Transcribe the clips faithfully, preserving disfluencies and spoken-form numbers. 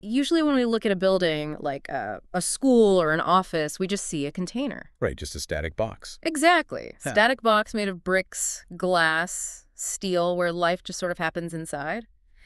Usually when we look at a building, like a, a school or an office, we just see a container. Right, just a static box. Exactly. Huh. Static box made of bricks, glass, steel, where life just sort of happens inside.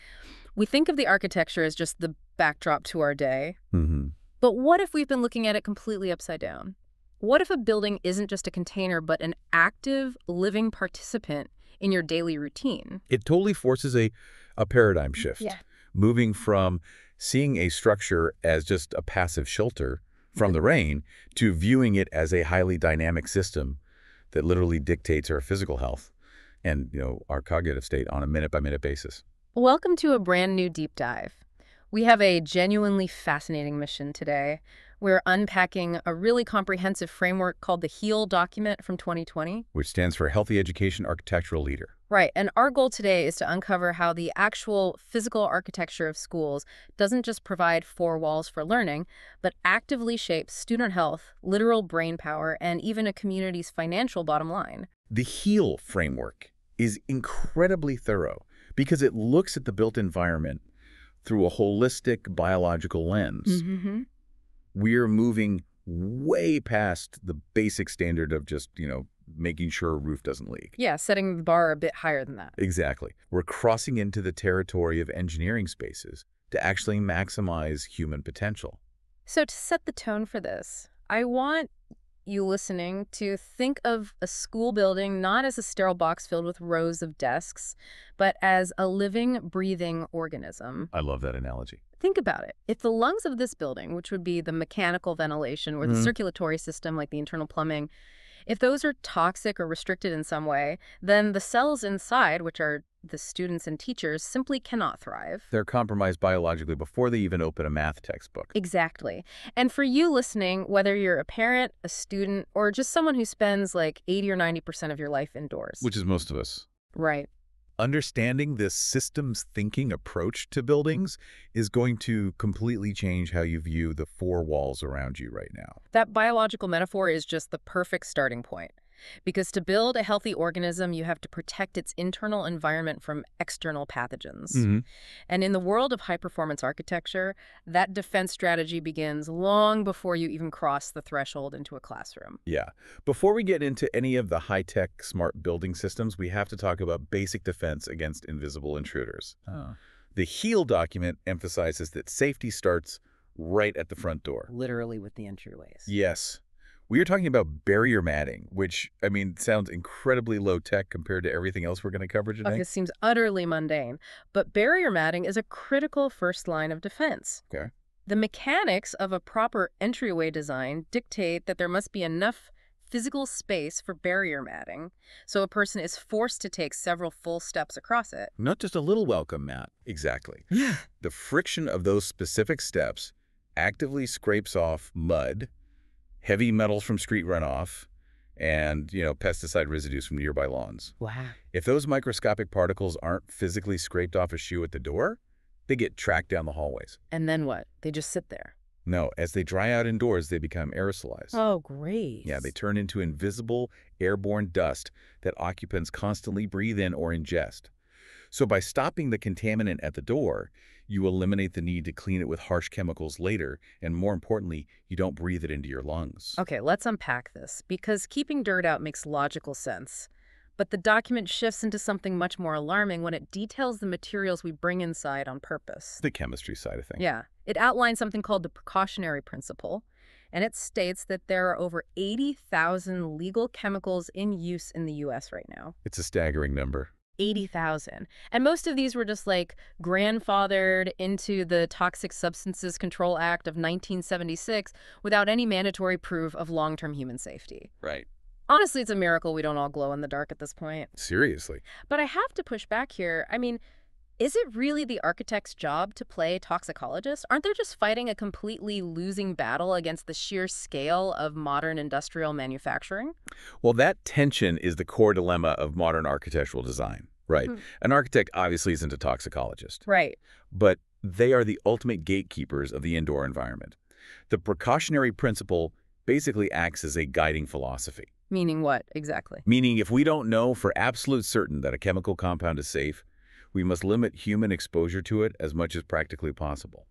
We think of the architecture as just the backdrop to our day. Mm-hmm. But what if we've been looking at it completely upside down? What if a building isn't just a container, but an active, living participant in your daily routine? It totally forces a, a paradigm shift. Yeah. Moving from seeing a structure as just a passive shelter from the rain to viewing it as a highly dynamic system that literally dictates our physical health and, you know, our cognitive state on a minute-by-minute basis. Welcome to a brand new deep dive. We have a genuinely fascinating mission today. We're unpacking a really comprehensive framework called the HEAL document from twenty twenty. Which stands for Healthy Education Architectural Leader. Right, and our goal today is to uncover how the actual physical architecture of schools doesn't just provide four walls for learning, but actively shapes student health, literal brain power, and even a community's financial bottom line. The HEAL framework is incredibly thorough because it looks at the built environment through a holistic biological lens. Mm-hmm. We're moving way past the basic standard of just, you know, making sure a roof doesn't leak. Yeah, setting the bar a bit higher than that. Exactly. We're crossing into the territory of engineering spaces to actually maximize human potential. So to set the tone for this, I want you listening to think of a school building not as a sterile box filled with rows of desks, but as a living, breathing organism. I love that analogy. Think about it. If the lungs of this building, which would be the mechanical ventilation or the Mhm. circulatory system like the internal plumbing, if those are toxic or restricted in some way, then the cells inside, which are the students and teachers, simply cannot thrive. They're compromised biologically before they even open a math textbook. Exactly. And for you listening, whether you're a parent, a student, or just someone who spends like eighty or ninety percent of your life indoors. Which is most of us. Right. Understanding this systems thinking approach to buildings is going to completely change how you view the four walls around you right now. That biological metaphor is just the perfect starting point. Because to build a healthy organism, you have to protect its internal environment from external pathogens. Mm-hmm. And in the world of high-performance architecture, that defense strategy begins long before you even cross the threshold into a classroom. Yeah. Before we get into any of the high-tech smart building systems, we have to talk about basic defense against invisible intruders. Oh. The HEAL document emphasizes that safety starts right at the front door. Literally with the entryways. Yes. We are talking about barrier matting, which, I mean, sounds incredibly low-tech compared to everything else we're going to cover today. Okay, this seems utterly mundane, but barrier matting is a critical first line of defense. Okay. The mechanics of a proper entryway design dictate that there must be enough physical space for barrier matting, so a person is forced to take several full steps across it. Not just a little welcome mat. Exactly. The friction of those specific steps actively scrapes off mud, heavy metals from street runoff, and, you know, pesticide residues from nearby lawns. Wow. If those microscopic particles aren't physically scraped off a shoe at the door, they get tracked down the hallways. And then what? They just sit there. No, as they dry out indoors, they become aerosolized. Oh, great. Yeah, they turn into invisible, airborne dust that occupants constantly breathe in or ingest. So by stopping the contaminant at the door, you eliminate the need to clean it with harsh chemicals later, and more importantly, you don't breathe it into your lungs. Okay, let's unpack this, because keeping dirt out makes logical sense. But the document shifts into something much more alarming when it details the materials we bring inside on purpose. The chemistry side of things. Yeah. It outlines something called the precautionary principle, and it states that there are over eighty thousand legal chemicals in use in the U S right now. It's a staggering number. eighty thousand. And most of these were just like grandfathered into the Toxic Substances Control Act of nineteen seventy-six without any mandatory proof of long-term human safety. Right. Honestly, it's a miracle we don't all glow in the dark at this point. Seriously. But I have to push back here. I mean, is it really the architect's job to play toxicologist? Aren't they just fighting a completely losing battle against the sheer scale of modern industrial manufacturing? Well, that tension is the core dilemma of modern architectural design. Right. Hmm. An architect obviously isn't a toxicologist. Right. But they are the ultimate gatekeepers of the indoor environment. The precautionary principle basically acts as a guiding philosophy. Meaning what, exactly? Meaning if we don't know for absolute certain that a chemical compound is safe, we must limit human exposure to it as much as practically possible.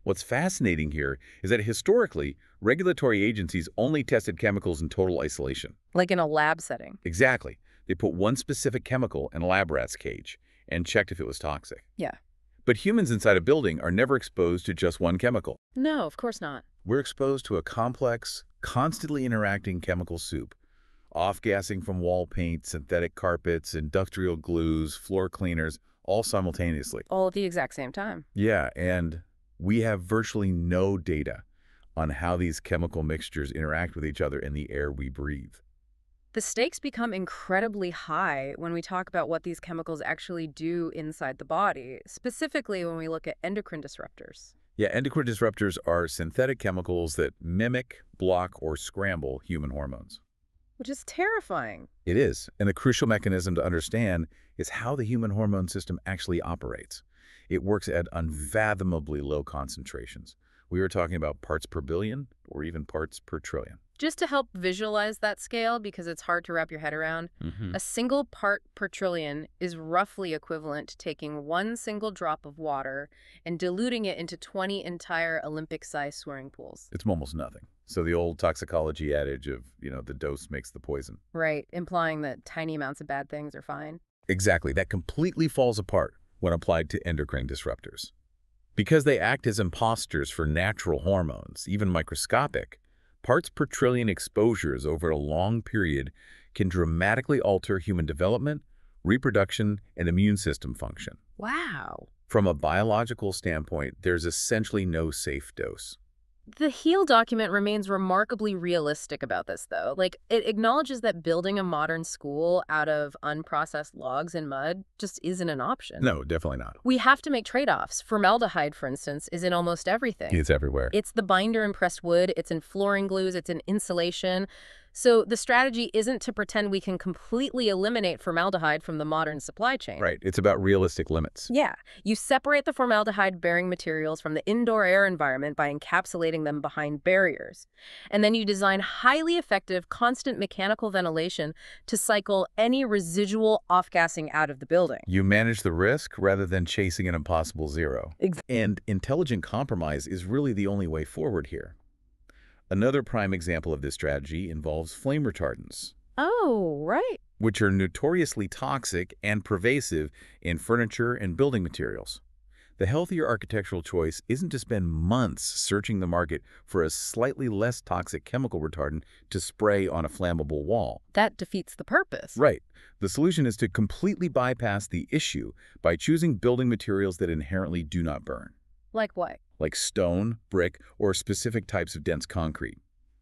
What's fascinating here is that historically, regulatory agencies only tested chemicals in total isolation. Like in a lab setting. Exactly. They put one specific chemical in a lab rat's cage and checked if it was toxic. Yeah. But humans inside a building are never exposed to just one chemical. No, of course not. We're exposed to a complex, constantly interacting chemical soup. Off-gassing from wall paint, synthetic carpets, industrial glues, floor cleaners, all simultaneously. All at the exact same time. Yeah, and we have virtually no data on how these chemical mixtures interact with each other in the air we breathe. The stakes become incredibly high when we talk about what these chemicals actually do inside the body, specifically when we look at endocrine disruptors. Yeah, endocrine disruptors are synthetic chemicals that mimic, block, or scramble human hormones. Which is terrifying. It is, and the crucial mechanism to understand is how the human hormone system actually operates. It works at unfathomably low concentrations. We were talking about parts per billion or even parts per trillion. Just to help visualize that scale, because it's hard to wrap your head around, Mm-hmm. a single part per trillion is roughly equivalent to taking one single drop of water and diluting it into twenty entire Olympic-sized swimming pools. It's almost nothing. So the old toxicology adage of, you know, the dose makes the poison. Right, implying that tiny amounts of bad things are fine. Exactly. That completely falls apart when applied to endocrine disruptors. Because they act as imposters for natural hormones, even microscopic, parts per trillion exposures over a long period can dramatically alter human development, reproduction, and immune system function. Wow. From a biological standpoint, there's essentially no safe dose. The HEAL document remains remarkably realistic about this, though. Like, it acknowledges that building a modern school out of unprocessed logs and mud just isn't an option. No, definitely not. We have to make trade-offs. Formaldehyde, for instance, is in almost everything. It's everywhere. It's the binder in pressed wood, it's in flooring glues, it's in insulation. So the strategy isn't to pretend we can completely eliminate formaldehyde from the modern supply chain. Right. It's about realistic limits. Yeah. You separate the formaldehyde-bearing materials from the indoor air environment by encapsulating them behind barriers. And then you design highly effective, constant mechanical ventilation to cycle any residual off-gassing out of the building. You manage the risk rather than chasing an impossible zero. Exactly. And intelligent compromise is really the only way forward here. Another prime example of this strategy involves flame retardants, Oh, right. which are notoriously toxic and pervasive in furniture and building materials. The healthier architectural choice isn't to spend months searching the market for a slightly less toxic chemical retardant to spray on a flammable wall. That defeats the purpose. Right. The solution is to completely bypass the issue by choosing building materials that inherently do not burn, Like what? like stone, brick, or specific types of dense concrete.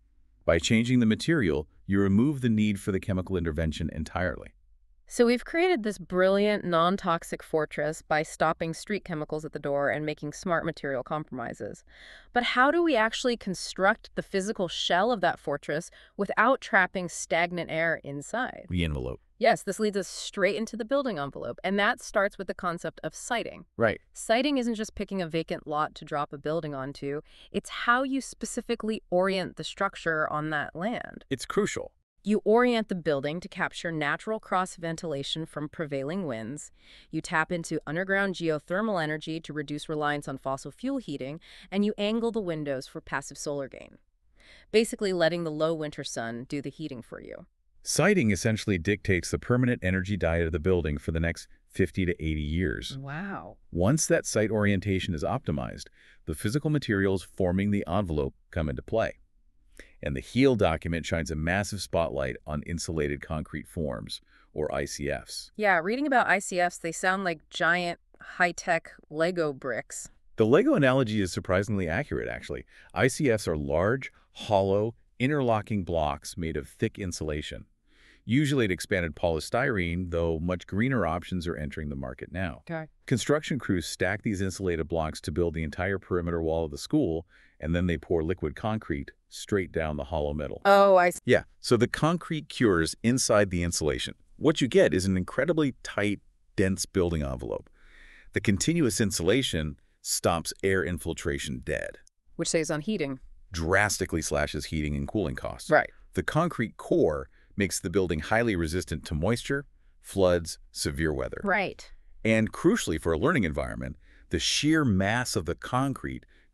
By changing the material, you remove the need for the chemical intervention entirely. So we've created this brilliant, non-toxic fortress by stopping street chemicals at the door and making smart material compromises. But how do we actually construct the physical shell of that fortress without trapping stagnant air inside? The envelope. Yes, this leads us straight into the building envelope, and that starts with the concept of siting. Right. Siting isn't just picking a vacant lot to drop a building onto, it's how you specifically orient the structure on that land. It's crucial. You orient the building to capture natural cross-ventilation from prevailing winds, you tap into underground geothermal energy to reduce reliance on fossil fuel heating, and you angle the windows for passive solar gain. Basically letting the low winter sun do the heating for you. Siting essentially dictates the permanent energy diet of the building for the next fifty to eighty years. Wow. Once that site orientation is optimized, the physical materials forming the envelope come into play. And the HEAL document shines a massive spotlight on insulated concrete forms, or I C Fs. Yeah, reading about I C Fs, they sound like giant, high-tech Lego bricks. The Lego analogy is surprisingly accurate, actually. I C Fs are large, hollow, interlocking blocks made of thick insulation. Usually at expanded polystyrene, though much greener options are entering the market now. Okay. Construction crews stack these insulated blocks to build the entire perimeter wall of the school, and then they pour liquid concrete straight down the hollow middle. Oh, I see. Yeah, so the concrete cures inside the insulation. What you get is an incredibly tight, dense building envelope. The continuous insulation stops air infiltration dead. Which saves on heating. Drastically slashes heating and cooling costs. Right. The concrete core makes the building highly resistant to moisture, floods, severe weather. Right. And crucially for a learning environment, the sheer mass of the concrete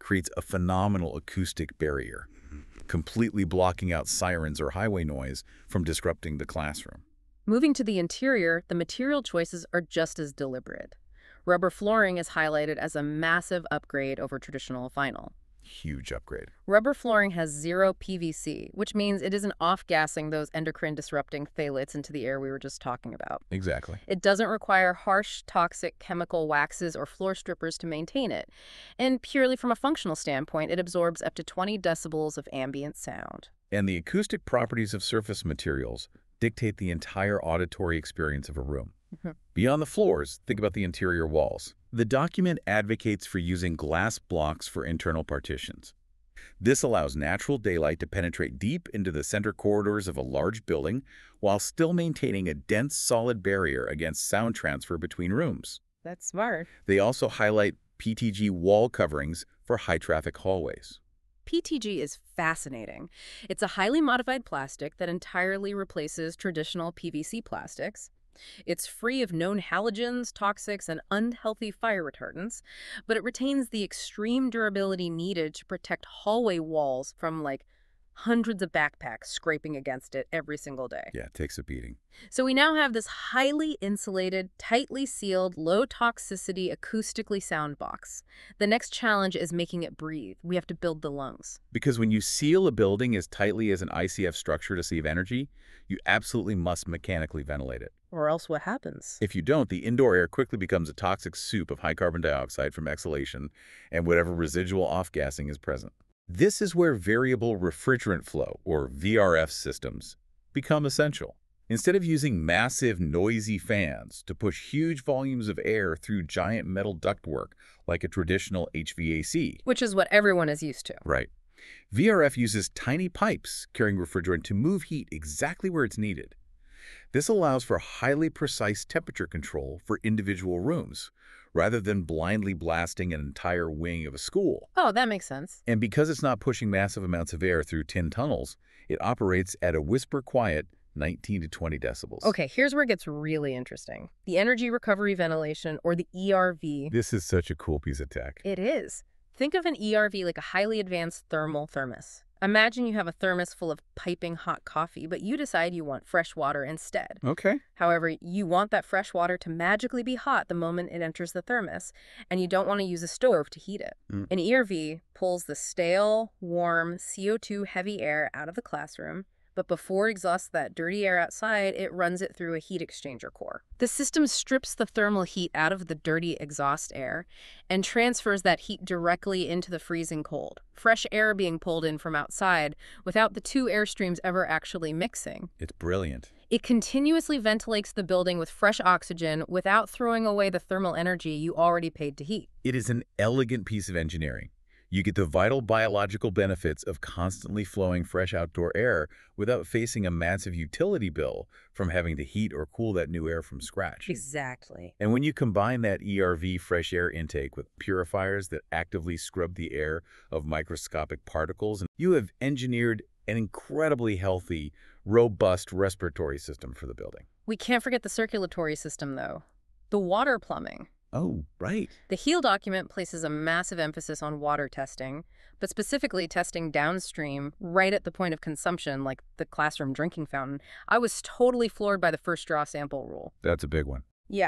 creates a phenomenal acoustic barrier, completely blocking out sirens or highway noise from disrupting the classroom. Moving to the interior, the material choices are just as deliberate. Rubber flooring is highlighted as a massive upgrade over traditional vinyl. Huge upgrade. Rubber flooring has zero P V C, which means it isn't off-gassing those endocrine-disrupting phthalates into the air we were just talking about. Exactly. It doesn't require harsh, toxic chemical waxes or floor strippers to maintain it. And purely from a functional standpoint, it absorbs up to twenty decibels of ambient sound. And the acoustic properties of surface materials dictate the entire auditory experience of a room. Mhm. Beyond the floors, think about the interior walls. The document advocates for using glass blocks for internal partitions. This allows natural daylight to penetrate deep into the center corridors of a large building while still maintaining a dense, solid barrier against sound transfer between rooms. That's smart. They also highlight P T G wall coverings for high-traffic hallways. P T G is fascinating. It's a highly modified plastic that entirely replaces traditional P V C plastics. It's free of known halogens, toxics, and unhealthy fire retardants, but it retains the extreme durability needed to protect hallway walls from, like, hundreds of backpacks scraping against it every single day. Yeah, it takes a beating. So we now have this highly insulated, tightly sealed, low-toxicity, acoustically sound box. The next challenge is making it breathe. We have to build the lungs. Because when you seal a building as tightly as an I C F structure to save energy, you absolutely must mechanically ventilate it. Or else what happens? If you don't, the indoor air quickly becomes a toxic soup of high carbon dioxide from exhalation and whatever residual off-gassing is present. This is where variable refrigerant flow, or V R F systems, become essential. Instead of using massive, noisy fans to push huge volumes of air through giant metal ductwork like a traditional H V A C. Which is what everyone is used to. Right. V R F uses tiny pipes carrying refrigerant to move heat exactly where it's needed. This allows for highly precise temperature control for individual rooms, rather than blindly blasting an entire wing of a school. Oh, that makes sense. And because it's not pushing massive amounts of air through tin tunnels, it operates at a whisper-quiet nineteen to twenty decibels. Okay, here's where it gets really interesting. The energy recovery ventilation, or the E R V. This is such a cool piece of tech. It is. Think of an E R V like a highly advanced thermal thermos. Imagine you have a thermos full of piping hot coffee, but you decide you want fresh water instead. Okay. However, you want that fresh water to magically be hot the moment it enters the thermos, and you don't want to use a stove to heat it. Mm. An E R V pulls the stale, warm, C O two heavy air out of the classroom, but before it exhausts that dirty air outside, it runs it through a heat exchanger core. The system strips the thermal heat out of the dirty exhaust air and transfers that heat directly into the freezing cold, fresh air being pulled in from outside without the two air streams ever actually mixing. It's brilliant. It continuously ventilates the building with fresh oxygen without throwing away the thermal energy you already paid to heat. It is an elegant piece of engineering. You get the vital biological benefits of constantly flowing fresh outdoor air without facing a massive utility bill from having to heat or cool that new air from scratch. Exactly. And when you combine that E R V fresh air intake with purifiers that actively scrub the air of microscopic particles, you have engineered an incredibly healthy, robust respiratory system for the building. We can't forget the circulatory system, though. The water plumbing. Oh, right. The HEAL document places a massive emphasis on water testing, but specifically testing downstream right at the point of consumption, like the classroom drinking fountain. I was totally floored by the first draw sample rule. That's a big one. Yeah.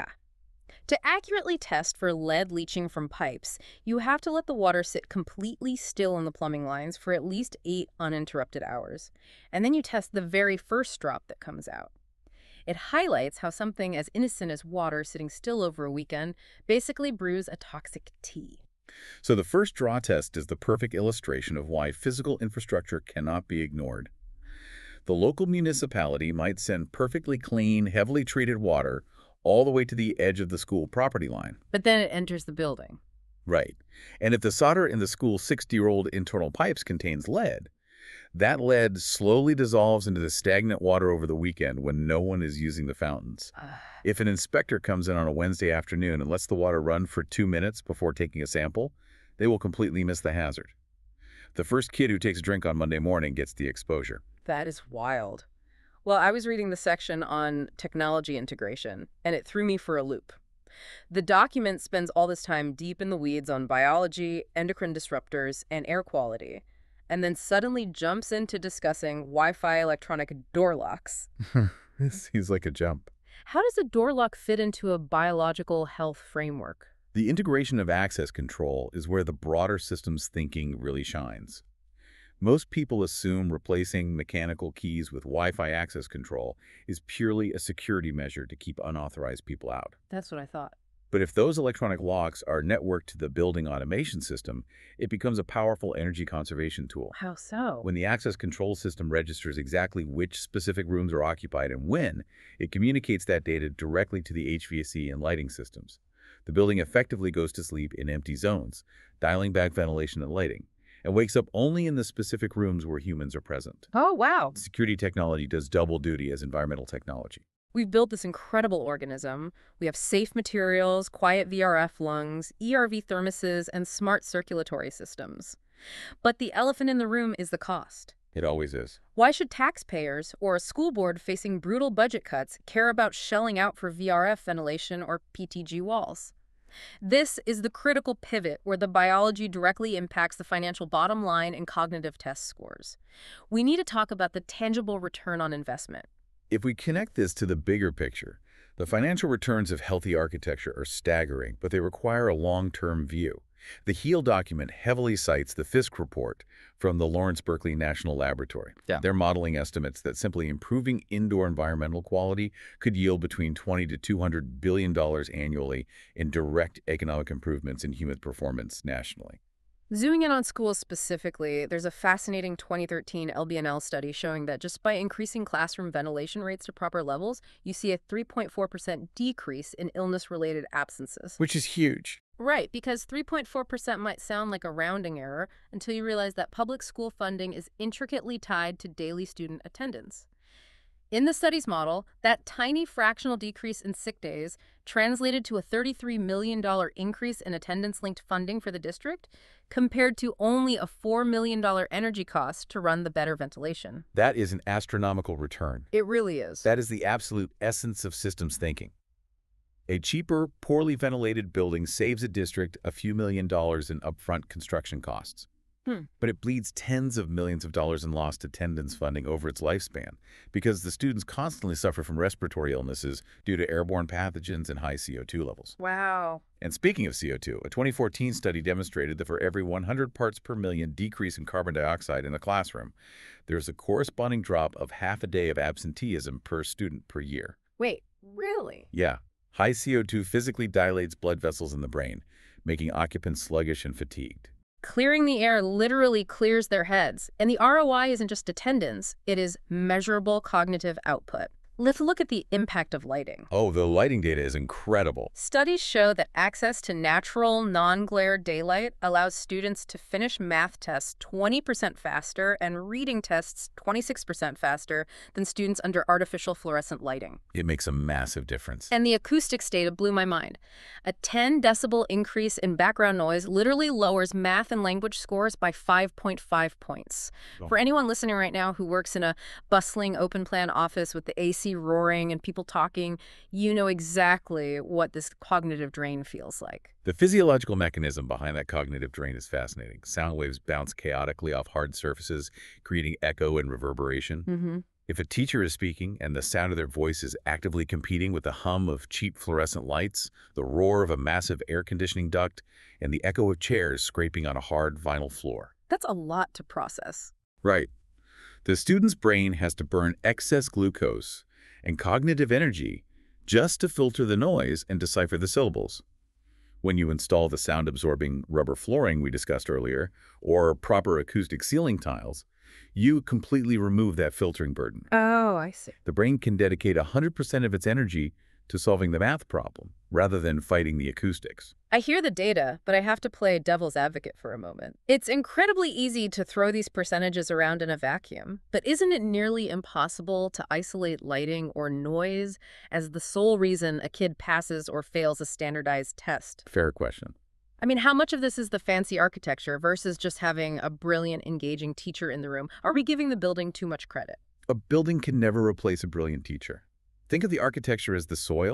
To accurately test for lead leaching from pipes, you have to let the water sit completely still in the plumbing lines for at least eight uninterrupted hours. And then you test the very first drop that comes out. It highlights how something as innocent as water sitting still over a weekend basically brews a toxic tea. So the first draw test is the perfect illustration of why physical infrastructure cannot be ignored. The local municipality might send perfectly clean, heavily treated water all the way to the edge of the school property line. But then it enters the building. Right. And if the solder in the school's sixty-year-old internal pipes contains lead, that lead slowly dissolves into the stagnant water over the weekend when no one is using the fountains. Uh, If an inspector comes in on a Wednesday afternoon and lets the water run for two minutes before taking a sample, they will completely miss the hazard. The first kid who takes a drink on Monday morning gets the exposure. that is wild. Well, I was reading the section on technology integration, and it threw me for a loop. The document spends all this time deep in the weeds on biology, endocrine disruptors, and air quality, and then suddenly jumps into discussing Wi-Fi electronic door locks. This seems like a jump. How does a door lock fit into a biological health framework? The integration of access control is where the broader systems thinking really shines. Most people assume replacing mechanical keys with Wi-Fi access control is purely a security measure to keep unauthorized people out. That's what I thought. But if those electronic locks are networked to the building automation system, it becomes a powerful energy conservation tool. How so? When the access control system registers exactly which specific rooms are occupied and when, it communicates that data directly to the H V A C and lighting systems. The building effectively goes to sleep in empty zones, dialing back ventilation and lighting, and wakes up only in the specific rooms where humans are present. Oh, wow. Security technology does double duty as environmental technology. We've built this incredible organism. We have safe materials, quiet V R F lungs, E R V thermoses, and smart circulatory systems. But the elephant in the room is the cost. It always is. Why should taxpayers or a school board facing brutal budget cuts care about shelling out for V R F ventilation or P T G walls? This is the critical pivot where the biology directly impacts the financial bottom line and cognitive test scores. We need to talk about the tangible return on investment. If we connect this to the bigger picture, the financial returns of healthy architecture are staggering, but they require a long-term view. The HEAL document heavily cites the Fisk report from the Lawrence Berkeley National Laboratory. Yeah. They're modeling estimates that simply improving indoor environmental quality could yield between twenty to two hundred billion dollars annually in direct economic improvements in human performance nationally. Zooming in on schools specifically, there's a fascinating twenty thirteen L B N L study showing that just by increasing classroom ventilation rates to proper levels, you see a three point four percent decrease in illness-related absences. Which is huge. Right, because three point four percent might sound like a rounding error until you realize that public school funding is intricately tied to daily student attendance. In the study's model, that tiny fractional decrease in sick days translated to a thirty-three million dollars increase in attendance-linked funding for the district, compared to only a four million dollars energy cost to run the better ventilation. That is an astronomical return. It really is. That is the absolute essence of systems thinking. A cheaper, poorly ventilated building saves a district a few million dollars in upfront construction costs. Hmm. But it bleeds tens of millions of dollars in lost attendance funding over its lifespan because the students constantly suffer from respiratory illnesses due to airborne pathogens and high C O two levels. Wow. And speaking of C O two, a twenty fourteen study demonstrated that for every one hundred parts per million decrease in carbon dioxide in the classroom, there's a corresponding drop of half a day of absenteeism per student per year. Wait, really? Yeah. High C O two physically dilates blood vessels in the brain, making occupants sluggish and fatigued. Clearing the air literally clears their heads. And the R O I isn't just attendance, it is measurable cognitive output. Let's look at the impact of lighting. Oh, the lighting data is incredible. Studies show that access to natural, non-glare daylight allows students to finish math tests twenty percent faster and reading tests twenty-six percent faster than students under artificial fluorescent lighting. It makes a massive difference. And the acoustics data blew my mind. A ten decibel increase in background noise literally lowers math and language scores by five point five points. Oh. For anyone listening right now who works in a bustling open-plan office with the A C roaring and people talking, you know exactly what this cognitive drain feels like. The physiological mechanism behind that cognitive drain is fascinating. Sound waves bounce chaotically off hard surfaces, creating echo and reverberation. Mm-hmm. If a teacher is speaking and the sound of their voice is actively competing with the hum of cheap fluorescent lights, the roar of a massive air conditioning duct, and the echo of chairs scraping on a hard vinyl floor. That's a lot to process. Right. The student's brain has to burn excess glucose and cognitive energy just to filter the noise and decipher the syllables. When you install the sound-absorbing rubber flooring we discussed earlier, or proper acoustic ceiling tiles, you completely remove that filtering burden. Oh, I see. The brain can dedicate one hundred percent of its energy to solving the math problem, rather than fighting the acoustics. I hear the data, but I have to play devil's advocate for a moment. It's incredibly easy to throw these percentages around in a vacuum, but isn't it nearly impossible to isolate lighting or noise as the sole reason a kid passes or fails a standardized test? Fair question. I mean, how much of this is the fancy architecture versus just having a brilliant, engaging teacher in the room? Are we giving the building too much credit? A building can never replace a brilliant teacher. Think of the architecture as the soil,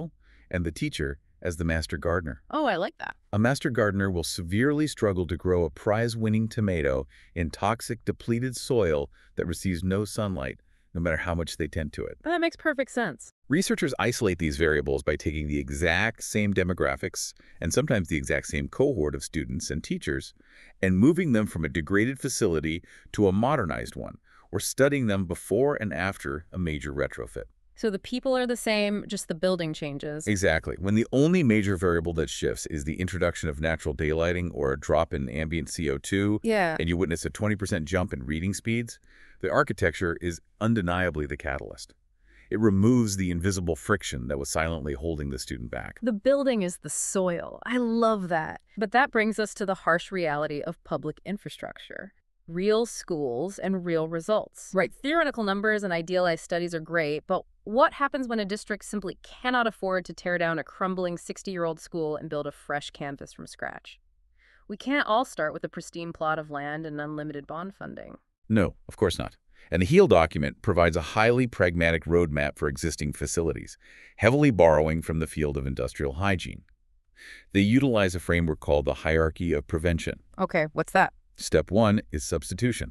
and the teacher as the master gardener. Oh, I like that. A master gardener will severely struggle to grow a prize-winning tomato in toxic, depleted soil that receives no sunlight, no matter how much they tend to it. That makes perfect sense. Researchers isolate these variables by taking the exact same demographics and sometimes the exact same cohort of students and teachers and moving them from a degraded facility to a modernized one, or studying them before and after a major retrofit. So the people are the same, just the building changes. Exactly. When the only major variable that shifts is the introduction of natural daylighting or a drop in ambient C O two, Yeah. and you witness a twenty percent jump in reading speeds, the architecture is undeniably the catalyst. It removes the invisible friction that was silently holding the student back. The building is the soil. I love that. But that brings us to the harsh reality of public infrastructure. Real schools and real results. Right, theoretical numbers and idealized studies are great, but what happens when a district simply cannot afford to tear down a crumbling sixty-year-old school and build a fresh campus from scratch? We can't all start with a pristine plot of land and unlimited bond funding. No, of course not. And the HEAL document provides a highly pragmatic roadmap for existing facilities, heavily borrowing from the field of industrial hygiene. They utilize a framework called the hierarchy of prevention. Okay, what's that? Step one is substitution,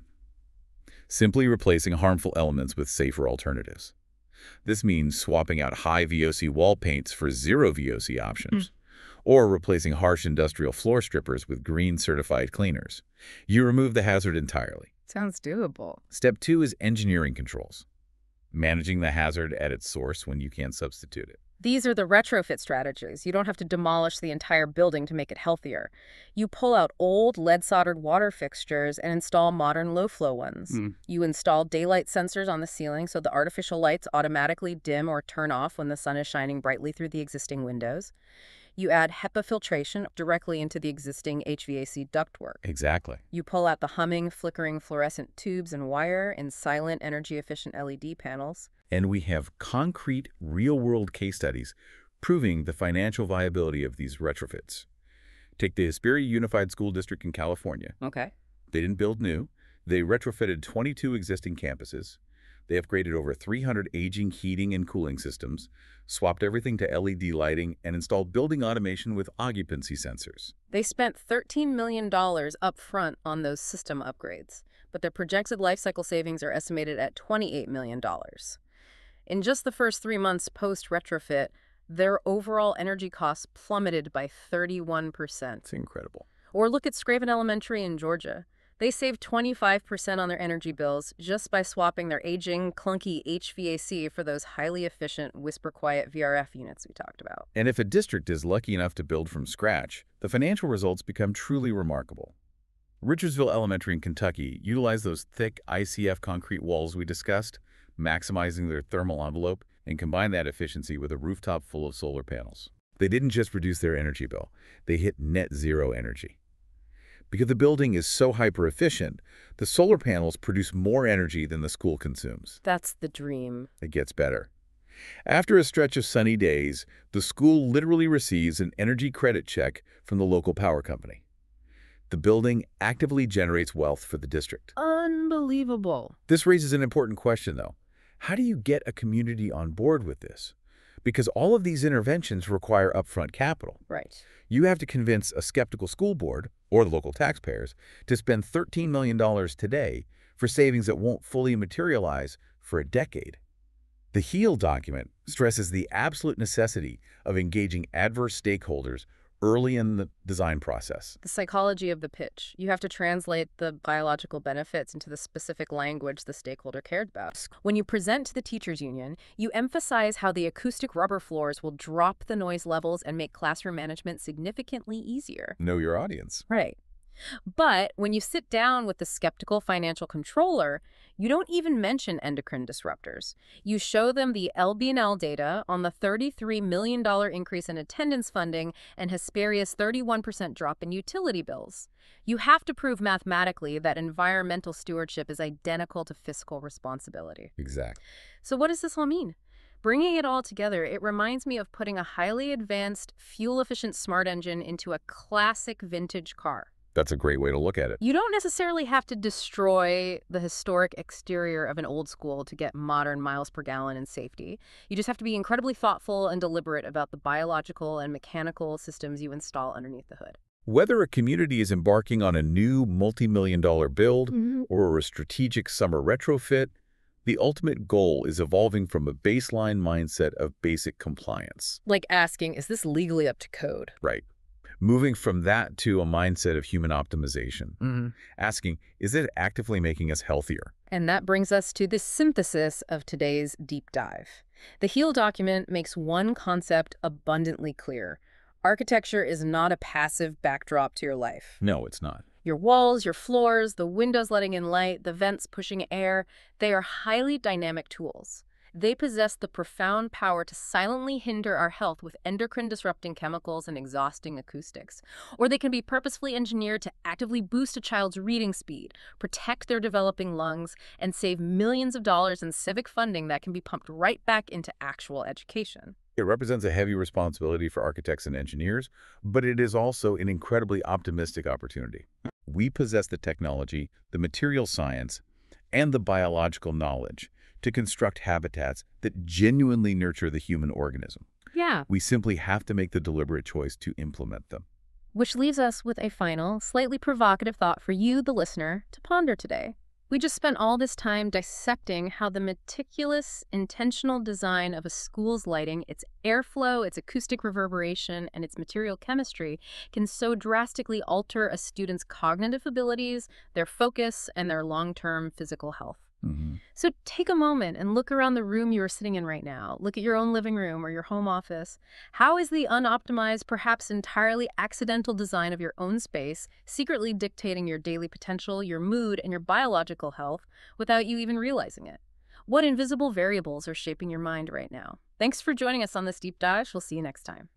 simply replacing harmful elements with safer alternatives. This means swapping out high V O C wall paints for zero V O C options, mm. or replacing harsh industrial floor strippers with green certified cleaners. You remove the hazard entirely. Sounds doable. Step two is engineering controls, managing the hazard at its source when you can't substitute it. These are the retrofit strategies. You don't have to demolish the entire building to make it healthier. You pull out old lead-soldered water fixtures and install modern low-flow ones. Mm. You install daylight sensors on the ceiling so the artificial lights automatically dim or turn off when the sun is shining brightly through the existing windows. You add HEPA filtration directly into the existing H V A C ductwork. Exactly. You pull out the humming, flickering fluorescent tubes and wire in silent, energy-efficient L E D panels. And we have concrete, real-world case studies proving the financial viability of these retrofits. Take the Hesperia Unified School District in California. Okay. They didn't build new. They retrofitted twenty-two existing campuses. They upgraded over three hundred aging heating and cooling systems, swapped everything to L E D lighting, and installed building automation with occupancy sensors. They spent thirteen million dollars up front on those system upgrades, but their projected lifecycle savings are estimated at twenty-eight million dollars. In just the first three months post-retrofit, their overall energy costs plummeted by thirty-one percent. It's incredible. Or look at Scraven Elementary in Georgia. They saved twenty-five percent on their energy bills just by swapping their aging, clunky H V A C for those highly efficient whisper-quiet V R F units we talked about. And if a district is lucky enough to build from scratch, the financial results become truly remarkable. Richardsville Elementary in Kentucky utilized those thick I C F concrete walls we discussed, maximizing their thermal envelope, and combined that efficiency with a rooftop full of solar panels. They didn't just reduce their energy bill, they hit net zero energy. Because the building is so hyper-efficient, the solar panels produce more energy than the school consumes. That's the dream. It gets better. After a stretch of sunny days, the school literally receives an energy credit check from the local power company. The building actively generates wealth for the district. Unbelievable. This raises an important question, though. How do you get a community on board with this? Because all of these interventions require upfront capital. Right. You have to convince a skeptical school board, or the local taxpayers, to spend thirteen million dollars today for savings that won't fully materialize for a decade. The HEAL document stresses the absolute necessity of engaging adverse stakeholders early in the design process. The psychology of the pitch. You have to translate the biological benefits into the specific language the stakeholder cared about. When you present to the teachers union, you emphasize how the acoustic rubber floors will drop the noise levels and make classroom management significantly easier. Know your audience. Right. But when you sit down with the skeptical financial controller, you don't even mention endocrine disruptors. You show them the L B N L data on the thirty-three million dollars increase in attendance funding and Hesperia's thirty-one percent drop in utility bills. You have to prove mathematically that environmental stewardship is identical to fiscal responsibility. Exactly. So what does this all mean? Bringing it all together, it reminds me of putting a highly advanced, fuel-efficient smart engine into a classic vintage car. That's a great way to look at it. You don't necessarily have to destroy the historic exterior of an old school to get modern miles per gallon and safety. You just have to be incredibly thoughtful and deliberate about the biological and mechanical systems you install underneath the hood. Whether a community is embarking on a new multi-million dollar build Mhm. or a strategic summer retrofit, the ultimate goal is evolving from a baseline mindset of basic compliance. Like asking, is this legally up to code? Right. Moving from that to a mindset of human optimization. Mm-hmm. Asking, is it actively making us healthier? And that brings us to the synthesis of today's deep dive. The HEAL document makes one concept abundantly clear. Architecture is not a passive backdrop to your life. No, it's not. Your walls, your floors, the windows letting in light, the vents pushing air, they are highly dynamic tools. They possess the profound power to silently hinder our health with endocrine-disrupting chemicals and exhausting acoustics. Or they can be purposefully engineered to actively boost a child's reading speed, protect their developing lungs, and save millions of dollars in civic funding that can be pumped right back into actual education. It represents a heavy responsibility for architects and engineers, but it is also an incredibly optimistic opportunity. We possess the technology, the material science, and the biological knowledge to construct habitats that genuinely nurture the human organism. Yeah. We simply have to make the deliberate choice to implement them. Which leaves us with a final, slightly provocative thought for you, the listener, to ponder today. We just spent all this time dissecting how the meticulous, intentional design of a school's lighting, its airflow, its acoustic reverberation, and its material chemistry can so drastically alter a student's cognitive abilities, their focus, and their long-term physical health. Mm-hmm. So take a moment and look around the room you are sitting in right now. Look at your own living room or your home office. How is the unoptimized, perhaps entirely accidental design of your own space secretly dictating your daily potential, your mood, and your biological health without you even realizing it? What invisible variables are shaping your mind right now? Thanks for joining us on this deep dive. We'll see you next time.